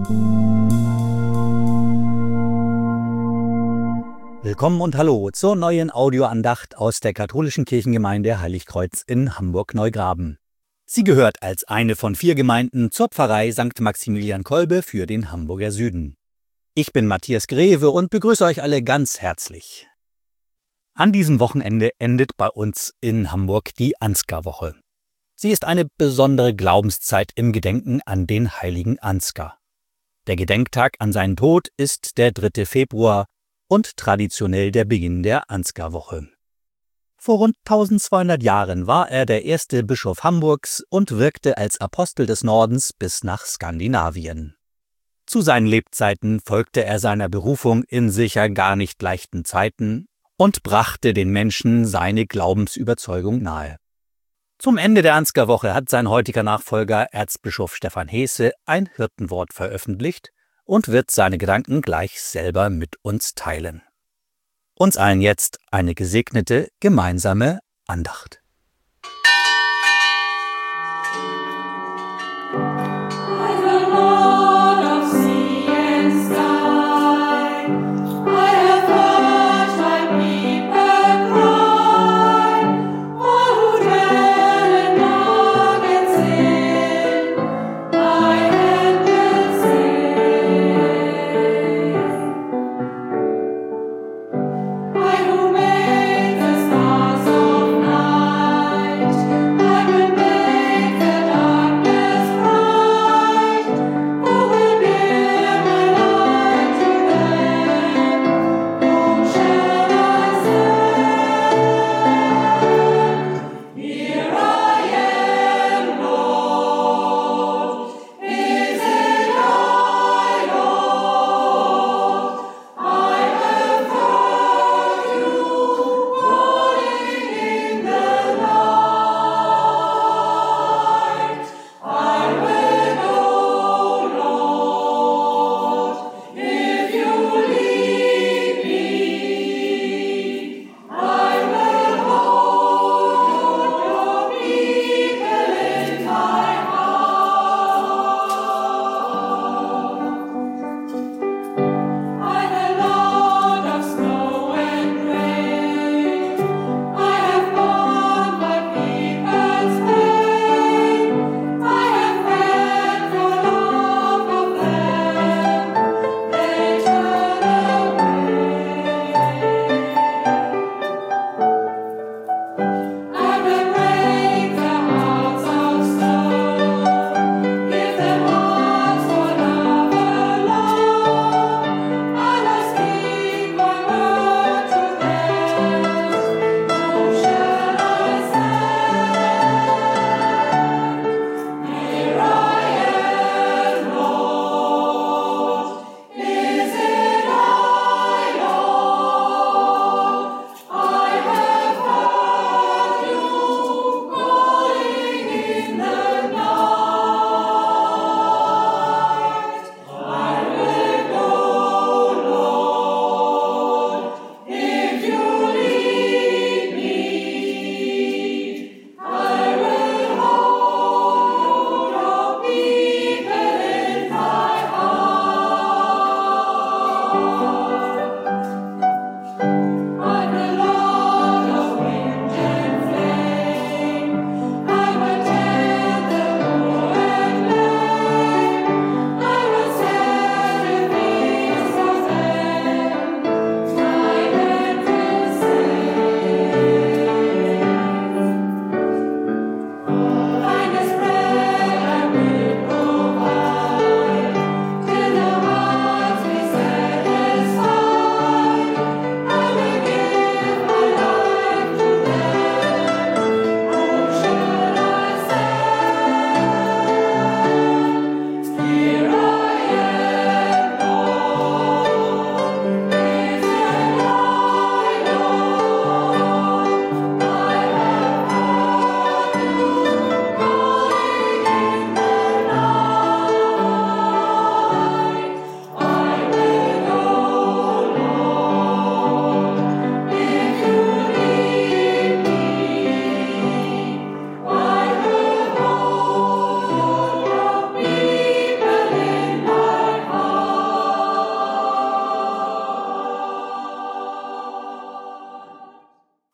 Willkommen und hallo zur neuen Audioandacht aus der katholischen Kirchengemeinde Heiligkreuz in Hamburg-Neugraben. Sie gehört als eine von 4 Gemeinden zur Pfarrei St. Maximilian Kolbe für den Hamburger Süden. Ich bin Matthias Greve und begrüße euch alle ganz herzlich. An diesem Wochenende endet bei uns in Hamburg die Ansgarwoche. Sie ist eine besondere Glaubenszeit im Gedenken an den heiligen Ansgar. Der Gedenktag an seinen Tod ist der 3. Februar und traditionell der Beginn der Ansgarwoche. Vor rund 1200 Jahren war er der erste Bischof Hamburgs und wirkte als Apostel des Nordens bis nach Skandinavien. Zu seinen Lebzeiten folgte er seiner Berufung in sicher gar nicht leichten Zeiten und brachte den Menschen seine Glaubensüberzeugung nahe. Zum Ende der Ansgarwoche hat sein heutiger Nachfolger Erzbischof Stefan Heese ein Hirtenwort veröffentlicht und wird seine Gedanken gleich selber mit uns teilen. Uns allen jetzt eine gesegnete gemeinsame Andacht. Who made the stars of night?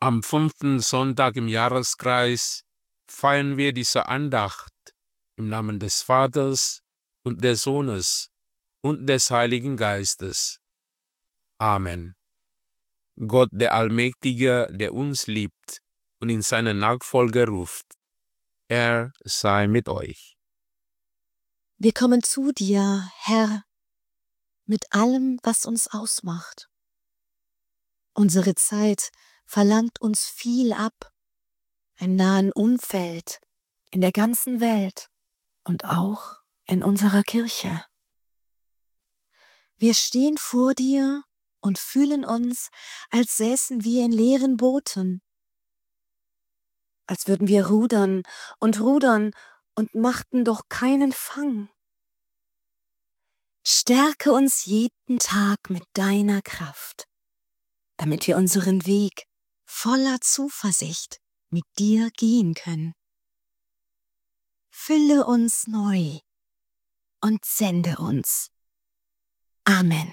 Am 5. Sonntag im Jahreskreis feiern wir diese Andacht im Namen des Vaters und des Sohnes und des Heiligen Geistes. Amen. Gott, der Allmächtige, der uns liebt und in seine Nachfolge ruft, er sei mit euch. Wir kommen zu dir, Herr, mit allem, was uns ausmacht. Unsere Zeit verlangt uns viel ab, im nahen Umfeld, in der ganzen Welt und auch in unserer Kirche. Wir stehen vor dir und fühlen uns, als säßen wir in leeren Booten, als würden wir rudern und machten doch keinen Fang. Stärke uns jeden Tag mit deiner Kraft, damit wir unseren Weg voller Zuversicht mit dir gehen können. Fülle uns neu und sende uns. Amen.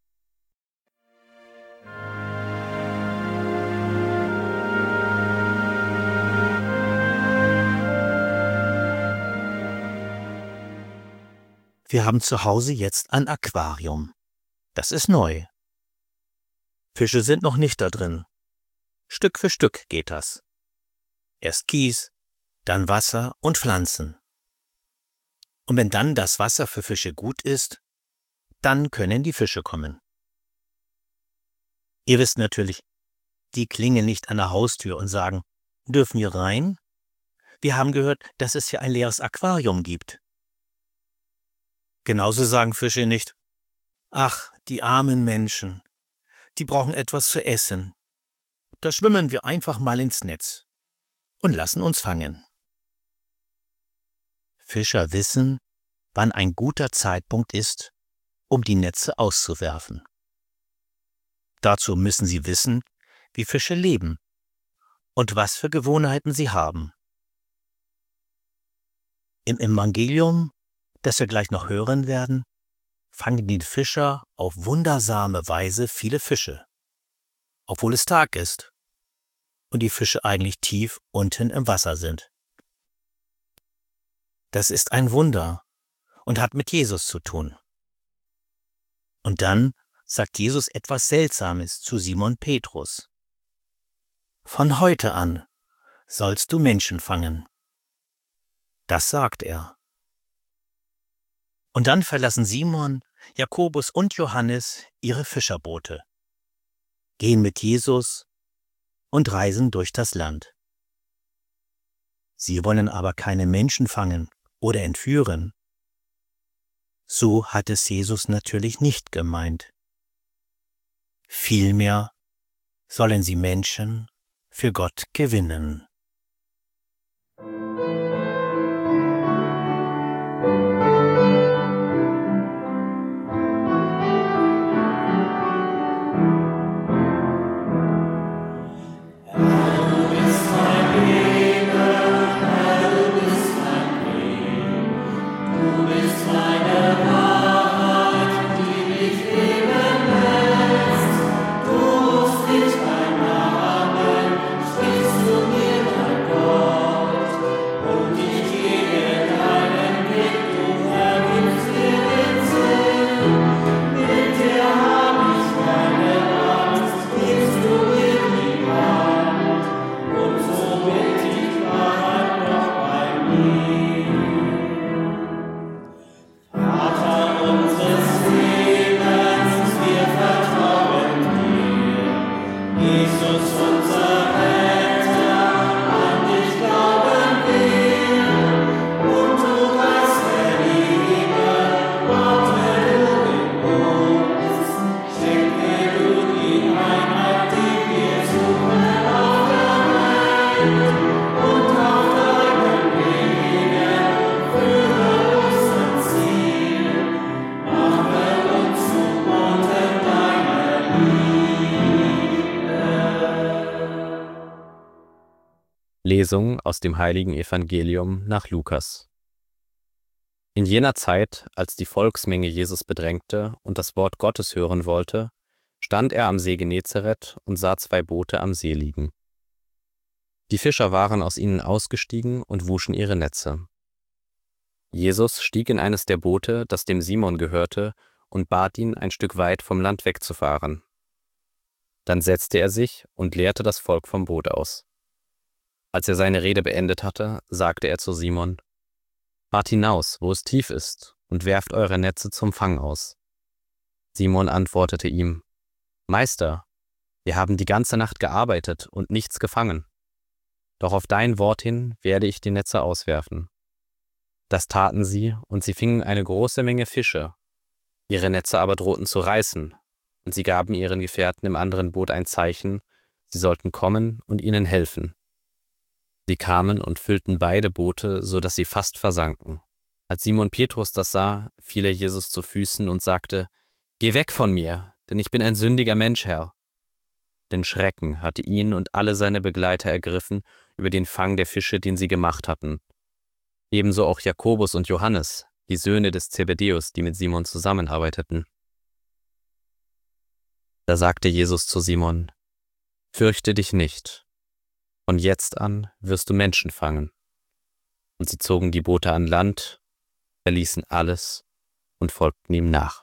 Wir haben zu Hause jetzt ein Aquarium. Das ist neu. Fische sind noch nicht da drin. Stück für Stück geht das. Erst Kies, dann Wasser und Pflanzen. Und wenn dann das Wasser für Fische gut ist, dann können die Fische kommen. Ihr wisst natürlich, die klingeln nicht an der Haustür und sagen, dürfen wir rein? Wir haben gehört, dass es hier ein leeres Aquarium gibt. Genauso sagen Fische nicht, ach, die armen Menschen, die brauchen etwas zu essen. Da schwimmen wir einfach mal ins Netz und lassen uns fangen. Fischer wissen, wann ein guter Zeitpunkt ist, um die Netze auszuwerfen. Dazu müssen sie wissen, wie Fische leben und was für Gewohnheiten sie haben. Im Evangelium, das wir gleich noch hören werden, fangen die Fischer auf wundersame Weise viele Fische, obwohl es Tag ist und die Fische eigentlich tief unten im Wasser sind. Das ist ein Wunder und hat mit Jesus zu tun. Und dann sagt Jesus etwas Seltsames zu Simon Petrus. Von heute an sollst du Menschen fangen. Das sagt er. Und dann verlassen Simon, Jakobus und Johannes ihre Fischerboote, gehen mit Jesus und reisen durch das Land. Sie wollen aber keine Menschen fangen oder entführen. So hat es Jesus natürlich nicht gemeint. Vielmehr sollen sie Menschen für Gott gewinnen. Lesung aus dem Heiligen Evangelium nach Lukas. In jener Zeit, als die Volksmenge Jesus bedrängte und das Wort Gottes hören wollte, stand er am See Genezareth und sah zwei Boote am See liegen. Die Fischer waren aus ihnen ausgestiegen und wuschen ihre Netze. Jesus stieg in eines der Boote, das dem Simon gehörte, und bat ihn, ein Stück weit vom Land wegzufahren. Dann setzte er sich und lehrte das Volk vom Boot aus. Als er seine Rede beendet hatte, sagte er zu Simon: Fahrt hinaus, wo es tief ist, und werft eure Netze zum Fang aus. Simon antwortete ihm: Meister, wir haben die ganze Nacht gearbeitet und nichts gefangen. Doch auf dein Wort hin werde ich die Netze auswerfen. Das taten sie, und sie fingen eine große Menge Fische. Ihre Netze aber drohten zu reißen, und sie gaben ihren Gefährten im anderen Boot ein Zeichen, sie sollten kommen und ihnen helfen. Sie kamen und füllten beide Boote, so dass sie fast versanken. Als Simon Petrus das sah, fiel er Jesus zu Füßen und sagte: Geh weg von mir, denn ich bin ein sündiger Mensch, Herr. Denn Schrecken hatte ihn und alle seine Begleiter ergriffen über den Fang der Fische, den sie gemacht hatten. Ebenso auch Jakobus und Johannes, die Söhne des Zebedäus, die mit Simon zusammenarbeiteten. Da sagte Jesus zu Simon: Fürchte dich nicht. Von jetzt an wirst du Menschen fangen. Und sie zogen die Boote an Land, verließen alles und folgten ihm nach.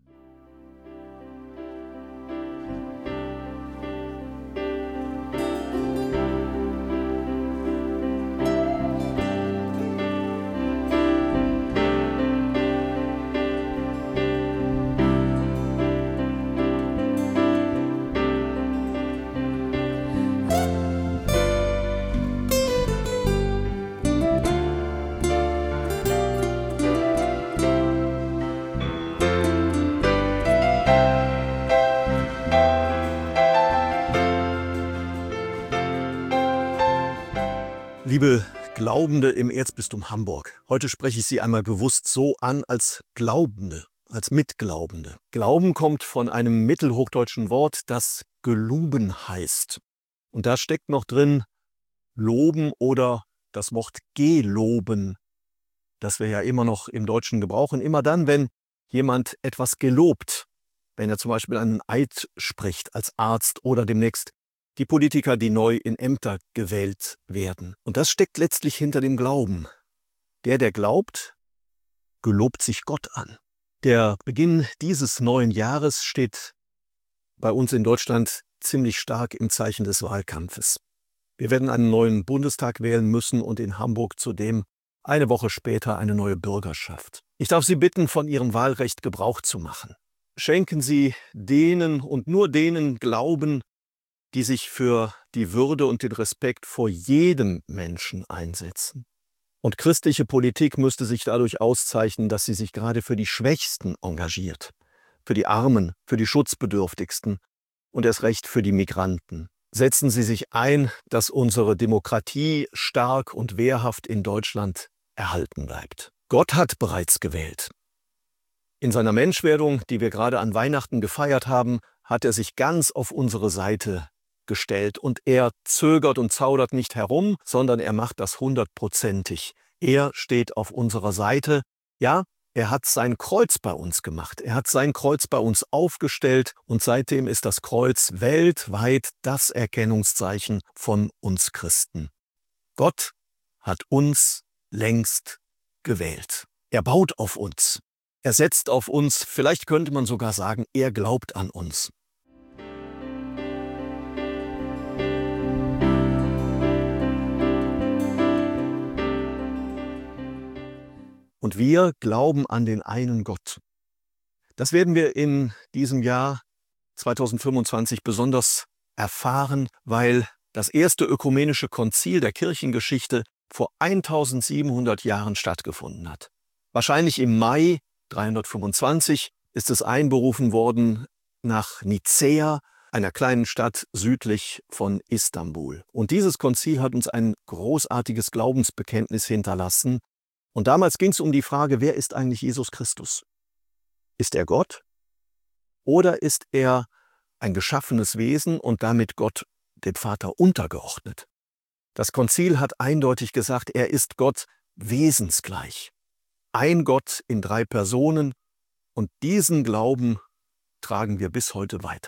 Liebe Glaubende im Erzbistum Hamburg, heute spreche ich Sie einmal bewusst so an als Glaubende, als Mitglaubende. Glauben kommt von einem mittelhochdeutschen Wort, das geluben heißt. Und da steckt noch drin loben oder das Wort geloben, das wir ja immer noch im Deutschen gebrauchen. Immer dann, wenn jemand etwas gelobt, wenn er zum Beispiel einen Eid spricht als Arzt oder demnächst die Politiker, die neu in Ämter gewählt werden. Und das steckt letztlich hinter dem Glauben. Der glaubt, gelobt sich Gott an. Der Beginn dieses neuen Jahres steht bei uns in Deutschland ziemlich stark im Zeichen des Wahlkampfes. Wir werden einen neuen Bundestag wählen müssen und in Hamburg zudem eine Woche später eine neue Bürgerschaft. Ich darf Sie bitten, von Ihrem Wahlrecht Gebrauch zu machen. Schenken Sie denen und nur denen Glauben, die sich für die Würde und den Respekt vor jedem Menschen einsetzen. Und christliche Politik müsste sich dadurch auszeichnen, dass sie sich gerade für die Schwächsten engagiert, für die Armen, für die Schutzbedürftigsten und erst recht für die Migranten. Setzen Sie sich ein, dass unsere Demokratie stark und wehrhaft in Deutschland erhalten bleibt. Gott hat bereits gewählt. In seiner Menschwerdung, die wir gerade an Weihnachten gefeiert haben, hat er sich ganz auf unsere Seite gestellt und er zögert und zaudert nicht herum, sondern er macht das 100%. Er steht auf unserer Seite. Ja, er hat sein Kreuz bei uns gemacht. Er hat sein Kreuz bei uns aufgestellt und seitdem ist das Kreuz weltweit das Erkennungszeichen von uns Christen. Gott hat uns längst gewählt. Er baut auf uns. Er setzt auf uns. Vielleicht könnte man sogar sagen, er glaubt an uns. Und wir glauben an den einen Gott. Das werden wir in diesem Jahr 2025 besonders erfahren, weil das erste ökumenische Konzil der Kirchengeschichte vor 1700 Jahren stattgefunden hat. Wahrscheinlich im Mai 325 ist es einberufen worden nach Nicäa, einer kleinen Stadt südlich von Istanbul. Und dieses Konzil hat uns ein großartiges Glaubensbekenntnis hinterlassen. Und damals ging es um die Frage, wer ist eigentlich Jesus Christus? Ist er Gott oder ist er ein geschaffenes Wesen und damit Gott, dem Vater, untergeordnet? Das Konzil hat eindeutig gesagt, er ist Gott wesensgleich. Ein Gott in 3 Personen und diesen Glauben tragen wir bis heute weiter.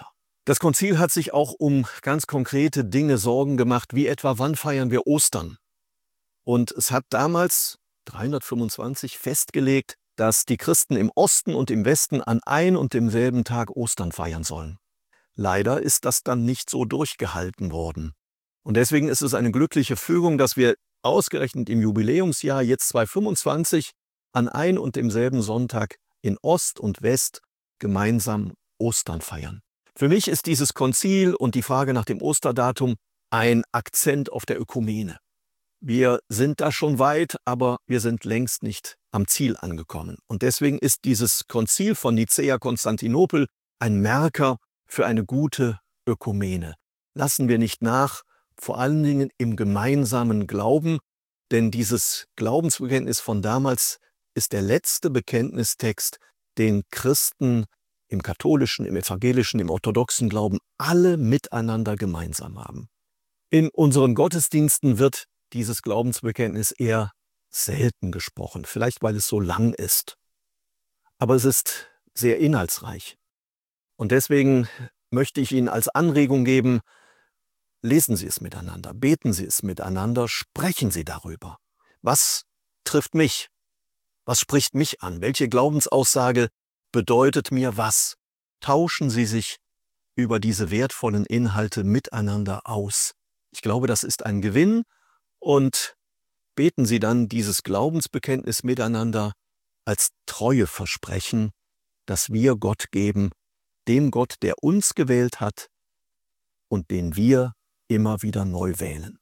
Das Konzil hat sich auch um ganz konkrete Dinge Sorgen gemacht, wie etwa, wann feiern wir Ostern? Und es hat damals, 325, festgelegt, dass die Christen im Osten und im Westen an ein und demselben Tag Ostern feiern sollen. Leider ist das dann nicht so durchgehalten worden. Und deswegen ist es eine glückliche Fügung, dass wir ausgerechnet im Jubiläumsjahr jetzt 2025 an ein und demselben Sonntag in Ost und West gemeinsam Ostern feiern. Für mich ist dieses Konzil und die Frage nach dem Osterdatum ein Akzent auf der Ökumene. Wir sind da schon weit, aber wir sind längst nicht am Ziel angekommen. Und deswegen ist dieses Konzil von Nicäa-Konstantinopel ein Merker für eine gute Ökumene. Lassen wir nicht nach, vor allen Dingen im gemeinsamen Glauben, denn dieses Glaubensbekenntnis von damals ist der letzte Bekenntnistext, den Christen im katholischen, im evangelischen, im orthodoxen Glauben alle miteinander gemeinsam haben. In unseren Gottesdiensten wird dieses Glaubensbekenntnis eher selten gesprochen, vielleicht weil es so lang ist. Aber es ist sehr inhaltsreich. Und deswegen möchte ich Ihnen als Anregung geben, lesen Sie es miteinander, beten Sie es miteinander, sprechen Sie darüber. Was trifft mich? Was spricht mich an? Welche Glaubensaussage bedeutet mir was? Tauschen Sie sich über diese wertvollen Inhalte miteinander aus. Ich glaube, das ist ein Gewinn und beten Sie dann dieses Glaubensbekenntnis miteinander als Treueversprechen, das wir Gott geben, dem Gott, der uns gewählt hat und den wir immer wieder neu wählen.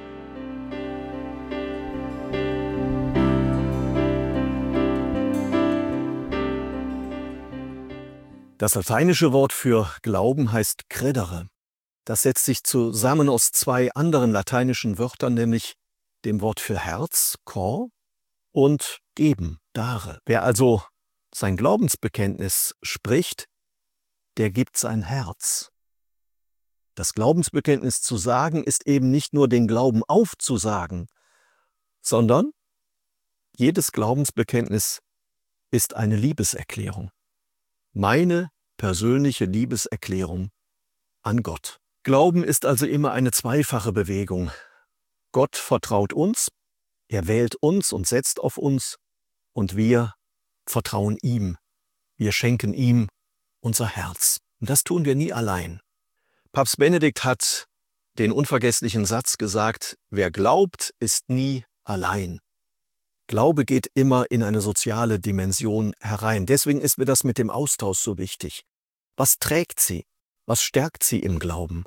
Das lateinische Wort für Glauben heißt credere. Das setzt sich zusammen aus zwei anderen lateinischen Wörtern, nämlich dem Wort für Herz, cor, und geben, dare. Wer also sein Glaubensbekenntnis spricht, der gibt sein Herz. Das Glaubensbekenntnis zu sagen ist eben nicht nur den Glauben aufzusagen, sondern jedes Glaubensbekenntnis ist eine Liebeserklärung. Meine persönliche Liebeserklärung an Gott. Glauben ist also immer eine zweifache Bewegung. Gott vertraut uns, er wählt uns und setzt auf uns und wir vertrauen ihm. Wir schenken ihm unser Herz. Und das tun wir nie allein. Papst Benedikt hat den unvergesslichen Satz gesagt, wer glaubt, ist nie allein. Glaube geht immer in eine soziale Dimension herein. Deswegen ist mir das mit dem Austausch so wichtig. Was trägt Sie? Was stärkt Sie im Glauben?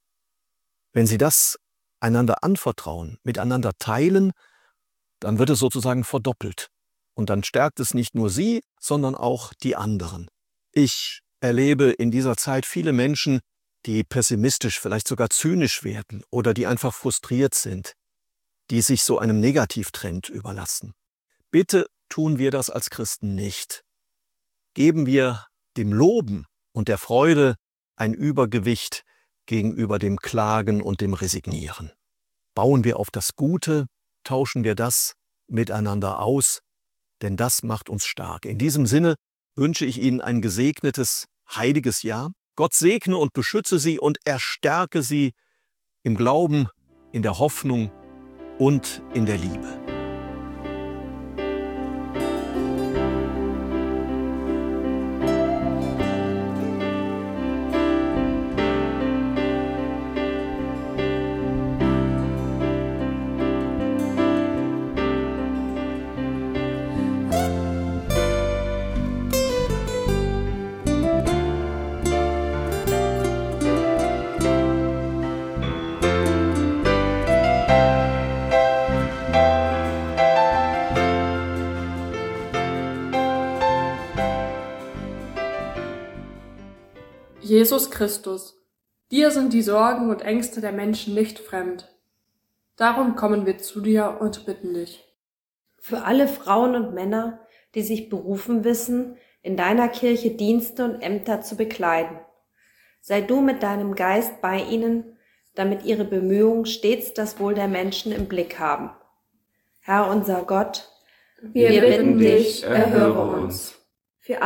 Wenn Sie das einander anvertrauen, miteinander teilen, dann wird es sozusagen verdoppelt. Und dann stärkt es nicht nur Sie, sondern auch die anderen. Ich erlebe in dieser Zeit viele Menschen, die pessimistisch, vielleicht sogar zynisch werden oder die einfach frustriert sind, die sich so einem Negativtrend überlassen. Bitte tun wir das als Christen nicht. Geben wir dem Loben und der Freude ein Übergewicht gegenüber dem Klagen und dem Resignieren. Bauen wir auf das Gute, tauschen wir das miteinander aus, denn das macht uns stark. In diesem Sinne wünsche ich Ihnen ein gesegnetes, heiliges Jahr. Gott segne und beschütze Sie und erstärke Sie im Glauben, in der Hoffnung und in der Liebe. Jesus Christus, dir sind die Sorgen und Ängste der Menschen nicht fremd. Darum kommen wir zu dir und bitten dich. Für alle Frauen und Männer, die sich berufen wissen, in deiner Kirche Dienste und Ämter zu bekleiden, sei du mit deinem Geist bei ihnen, damit ihre Bemühungen stets das Wohl der Menschen im Blick haben. Herr unser Gott, Wir bitten dich, erhöre uns. Für alle,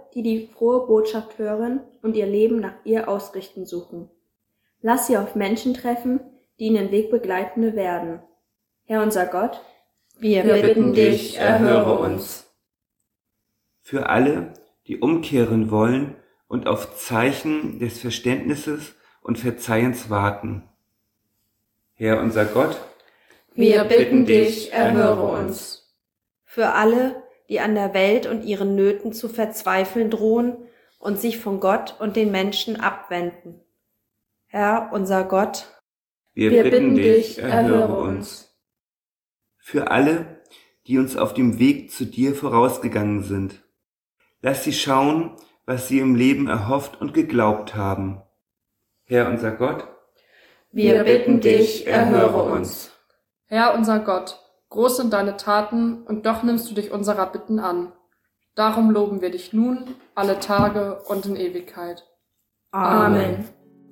die die frohe Botschaft hören und ihr Leben nach ihr ausrichten suchen. Lass sie auf Menschen treffen, die ihnen Wegbegleitende werden. Herr unser Gott, Wir bitten dich, erhöre uns. Für alle, die umkehren wollen und auf Zeichen des Verständnisses und Verzeihens warten. Herr unser Gott, Wir bitten dich, erhöre uns. Für alle, die an der Welt und ihren Nöten zu verzweifeln drohen und sich von Gott und den Menschen abwenden. Herr unser Gott, wir bitten dich, erhöre uns. Für alle, die uns auf dem Weg zu dir vorausgegangen sind. Lass sie schauen, was sie im Leben erhofft und geglaubt haben. Herr unser Gott, wir bitten dich, erhöre uns. Herr unser Gott, groß sind deine Taten, und doch nimmst du dich unserer Bitten an. Darum loben wir dich nun, alle Tage und in Ewigkeit. Amen.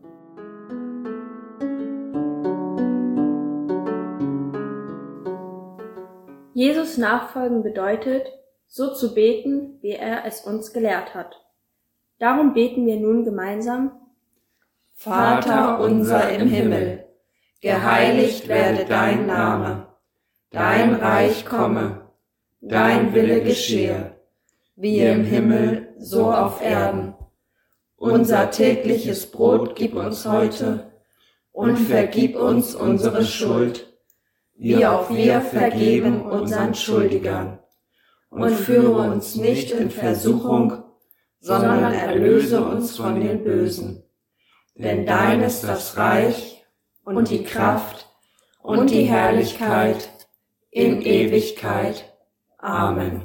Jesus nachfolgen bedeutet, so zu beten, wie er es uns gelehrt hat. Darum beten wir nun gemeinsam: Vater unser im Himmel, geheiligt werde dein Name, dein Reich komme, dein Wille geschehe, wie im Himmel, so auf Erden. Unser tägliches Brot gib uns heute und vergib uns unsere Schuld, wie auch wir vergeben unseren Schuldigern. Und führe uns nicht in Versuchung, sondern erlöse uns von den Bösen. Denn dein ist das Reich und die Kraft und die Herrlichkeit in Ewigkeit. Amen.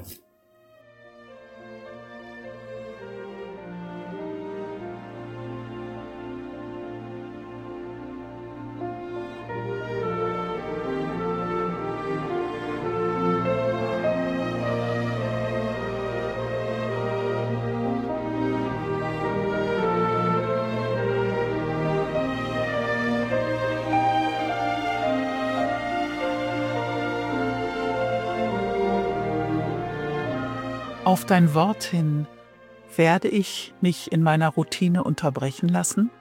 Auf dein Wort hin, werde ich mich in meiner Routine unterbrechen lassen?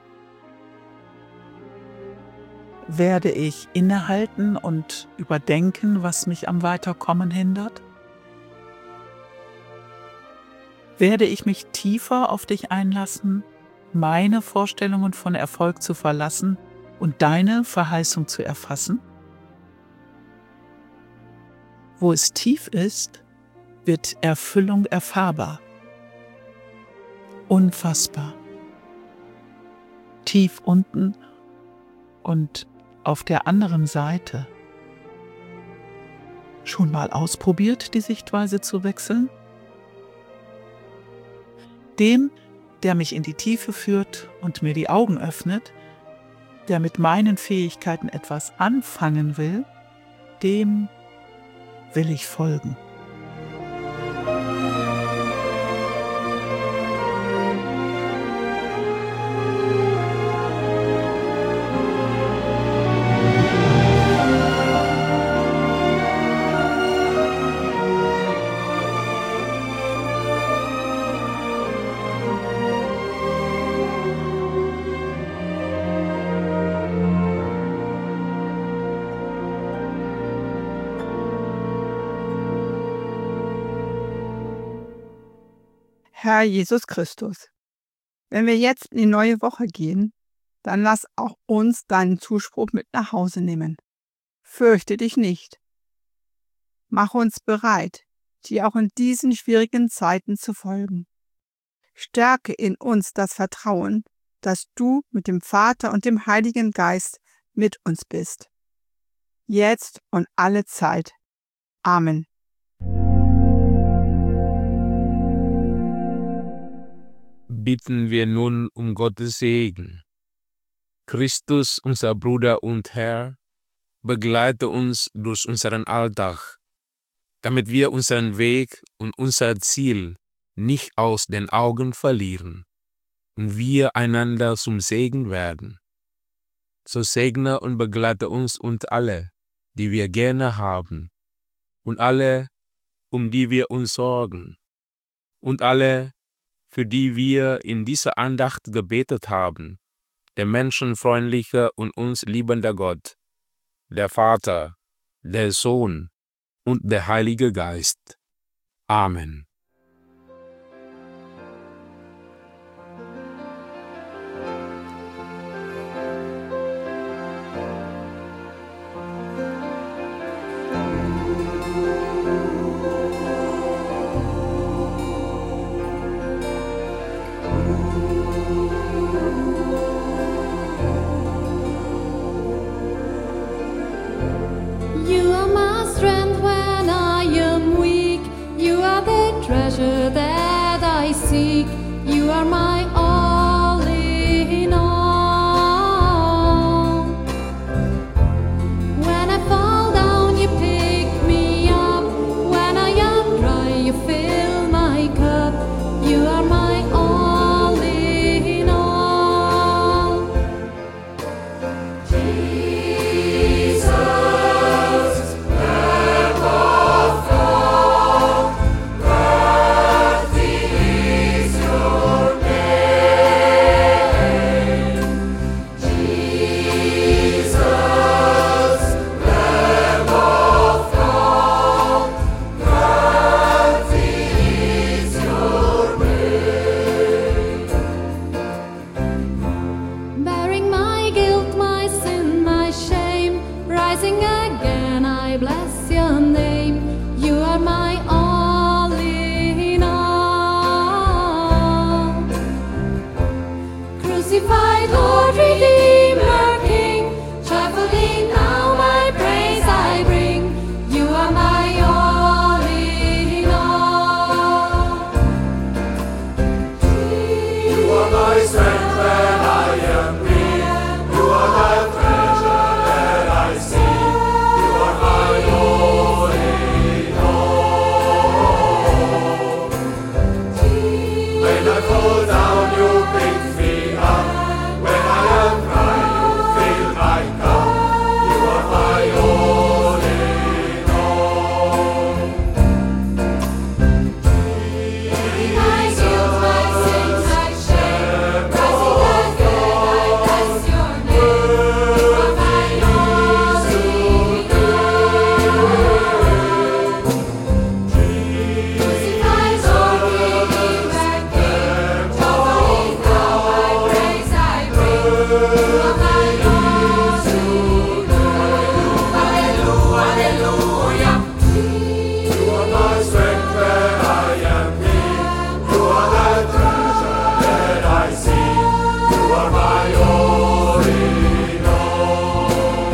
Werde ich innehalten und überdenken, was mich am Weiterkommen hindert? Werde ich mich tiefer auf dich einlassen, meine Vorstellungen von Erfolg zu verlassen und deine Verheißung zu erfassen? Wo es tief ist, wird Erfüllung erfahrbar, unfassbar. Tief unten und auf der anderen Seite. Schon mal ausprobiert, die Sichtweise zu wechseln? Dem, der mich in die Tiefe führt und mir die Augen öffnet, der mit meinen Fähigkeiten etwas anfangen will, dem will ich folgen. Herr Jesus Christus, wenn wir jetzt in die neue Woche gehen, dann lass auch uns deinen Zuspruch mit nach Hause nehmen. Fürchte dich nicht. Mach uns bereit, dir auch in diesen schwierigen Zeiten zu folgen. Stärke in uns das Vertrauen, dass du mit dem Vater und dem Heiligen Geist mit uns bist. Jetzt und alle Zeit. Amen. Bitten wir nun um Gottes Segen. Christus, unser Bruder und Herr, begleite uns durch unseren Alltag, damit wir unseren Weg und unser Ziel nicht aus den Augen verlieren und wir einander zum Segen werden. So segne und begleite uns und alle, die wir gerne haben, und alle, um die wir uns sorgen, und alle, für die wir in dieser Andacht gebetet haben, der menschenfreundliche und uns liebende Gott, der Vater, der Sohn und der Heilige Geist. Amen. You are my strength when I am weak. You are the treasure that I seek. You are my all in all. When I fall down, you pick me up. When I am dry, you fill my cup. You are my all in all. Jesus. Bearing my guilt, my sin, my shame, rising again, I bless your name. You are my all in all. Crucified Lord, Redeemer, King, joyfully now my praise I bring. You are my all in all. You are my strength when I am weak. You are the treasure that I seek. You are my all in all. When I fall down, you pick me up. When I am dry, you fill my cup. You are my all in all. My guilt, my sin, my shame, rising again, I bless your name. You are my all in all. Crucified Lord, Redeemer, King, joyfully now my praise I bring. You are my all in all. Hallelujah, hallelujah. You are my strength when I am weak. You are the treasure that I seek. You are my all in all.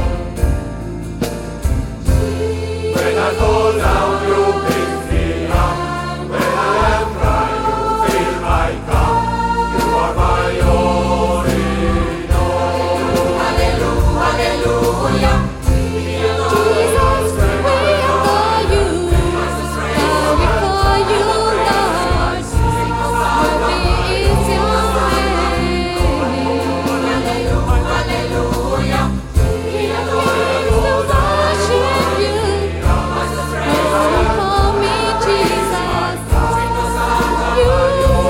When I fall down, you pick me up. When I am dry, you fill my cup. You are my all in all. Hallelujah, hallelujah. Jesus, we adore you. Bow before you, Lord. Worthy is your name. Hallelujah, hallelujah. We adore you, worship you. Oh, for me, Jesus. You are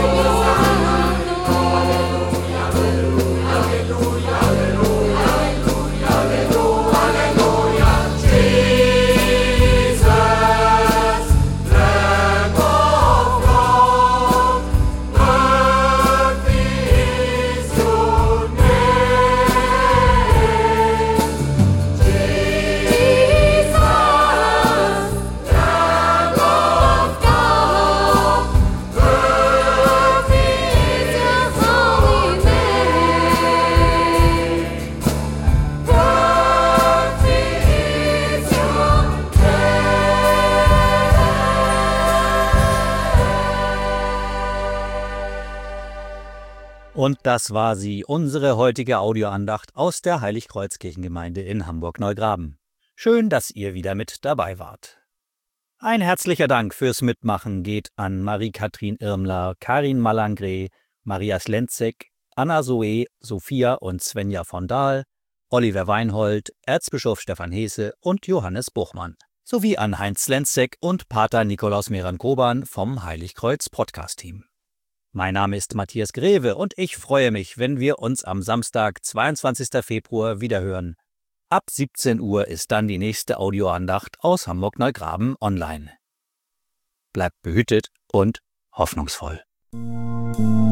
Und das war sie, unsere heutige Audioandacht aus der Heiligkreuzkirchengemeinde in Hamburg-Neugraben. Schön, dass ihr wieder mit dabei wart. Ein herzlicher Dank fürs Mitmachen geht an Marie-Kathrin Irmler, Karin Malangre, Maria Slenzek, Anna Zoe, Sophia und Svenja von Dahl, Oliver Weinhold, Erzbischof Stefan Hese und Johannes Buchmann, sowie an Heinz Slenzek und Pater Nikolaus Meran-Koban vom Heiligkreuz-Podcast-Team. Mein Name ist Matthias Greve und ich freue mich, wenn wir uns am Samstag, 22. Februar, wiederhören. Ab 17 Uhr ist dann die nächste Audioandacht aus Hamburg-Neugraben online. Bleibt behütet und hoffnungsvoll.